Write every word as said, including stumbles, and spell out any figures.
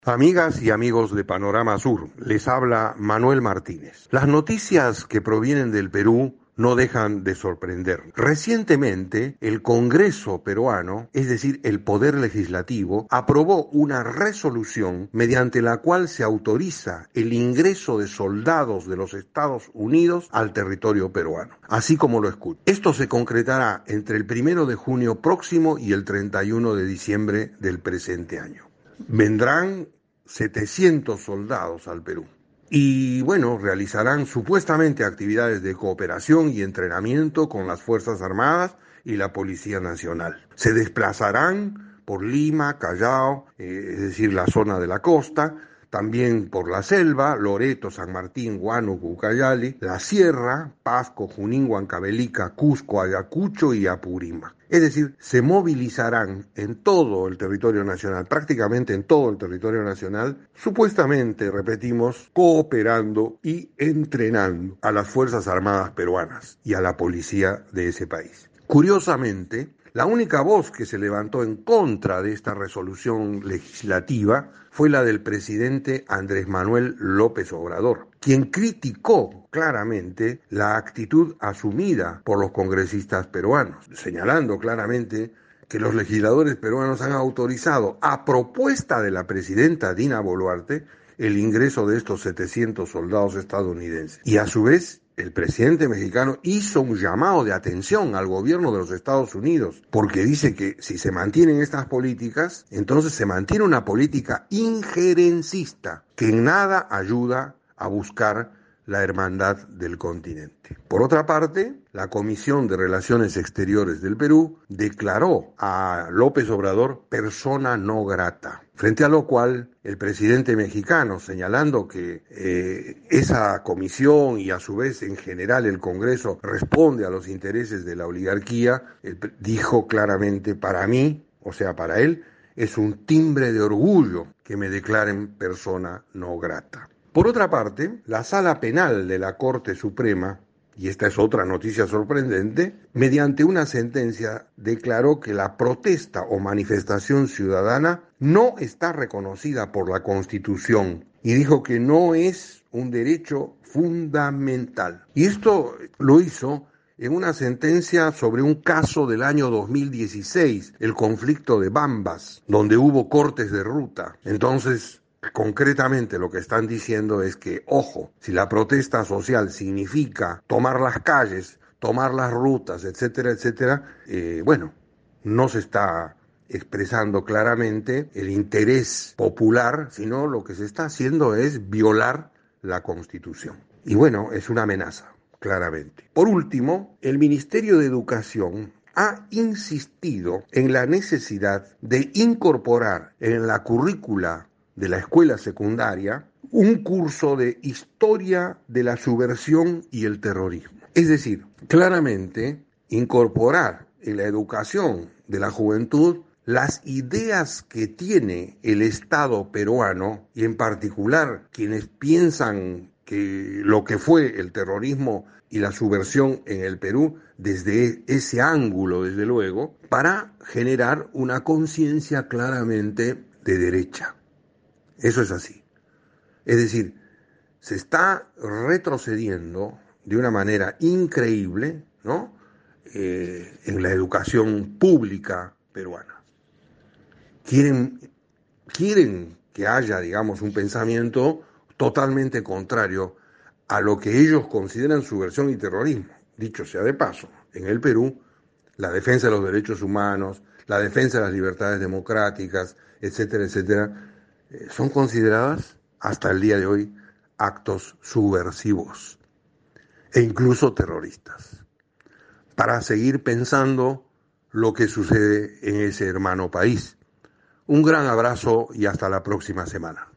Amigas y amigos de Panorama Sur, les habla Manuel Martínez. Las noticias que provienen del Perú no dejan de sorprender. Recientemente, el Congreso peruano, es decir, el Poder Legislativo, aprobó una resolución mediante la cual se autoriza el ingreso de soldados de los Estados Unidos al territorio peruano, así como lo escucho. Esto se concretará entre el primero de junio próximo y el treinta y uno de diciembre del presente año. Vendrán setecientos soldados al Perú y, bueno, realizarán supuestamente actividades de cooperación y entrenamiento con las Fuerzas Armadas y la Policía Nacional. Se desplazarán por Lima, Callao, eh, es decir, la zona de la costa, también por la selva, Loreto, San Martín, Huánuco, Ucayali, la Sierra, Pasco, Junín, Huancavelica, Cusco, Ayacucho y Apurímac. Es decir, se movilizarán en todo el territorio nacional, prácticamente en todo el territorio nacional, supuestamente, repetimos, cooperando y entrenando a las Fuerzas Armadas peruanas y a la policía de ese país. Curiosamente, la única voz que se levantó en contra de esta resolución legislativa fue la del presidente Andrés Manuel López Obrador, quien criticó claramente la actitud asumida por los congresistas peruanos, señalando claramente que los legisladores peruanos han autorizado, a propuesta de la presidenta Dina Boluarte, el ingreso de estos setecientos soldados estadounidenses. Y a su vez, el presidente mexicano hizo un llamado de atención al gobierno de los Estados Unidos, porque dice que si se mantienen estas políticas, entonces se mantiene una política injerencista que en nada ayuda a buscar la hermandad del continente. Por otra parte, la Comisión de Relaciones Exteriores del Perú declaró a López Obrador persona no grata, frente a lo cual el presidente mexicano, señalando que eh, esa comisión y a su vez en general el Congreso responde a los intereses de la oligarquía, él dijo claramente: para mí, o sea, para él, es un timbre de orgullo que me declaren persona no grata. Por otra parte, la Sala Penal de la Corte Suprema, y esta es otra noticia sorprendente, mediante una sentencia declaró que la protesta o manifestación ciudadana no está reconocida por la Constitución y dijo que no es un derecho fundamental. Y esto lo hizo en una sentencia sobre un caso del año dos mil dieciséis, el conflicto de Bambas, donde hubo cortes de ruta. Entonces, concretamente lo que están diciendo es que, ojo, si la protesta social significa tomar las calles, tomar las rutas, etcétera, etcétera, eh, bueno, no se está expresando claramente el interés popular, sino lo que se está haciendo es violar la Constitución. Y bueno, es una amenaza, claramente. Por último, el Ministerio de Educación ha insistido en la necesidad de incorporar en la currícula de la escuela secundaria un curso de historia de la subversión y el terrorismo. Es decir, claramente incorporar en la educación de la juventud las ideas que tiene el Estado peruano y en particular quienes piensan que lo que fue el terrorismo y la subversión en el Perú desde ese ángulo, desde luego, para generar una conciencia claramente de derecha. Eso es así. Es decir, se está retrocediendo de una manera increíble, ¿no? Eh, en la educación pública peruana. Quieren, quieren que haya, digamos, un pensamiento totalmente contrario a lo que ellos consideran subversión y terrorismo. Dicho sea de paso, en el Perú, la defensa de los derechos humanos, la defensa de las libertades democráticas, etcétera, etcétera, son consideradas hasta el día de hoy actos subversivos e incluso terroristas, para seguir pensando lo que sucede en ese hermano país. Un gran abrazo y hasta la próxima semana.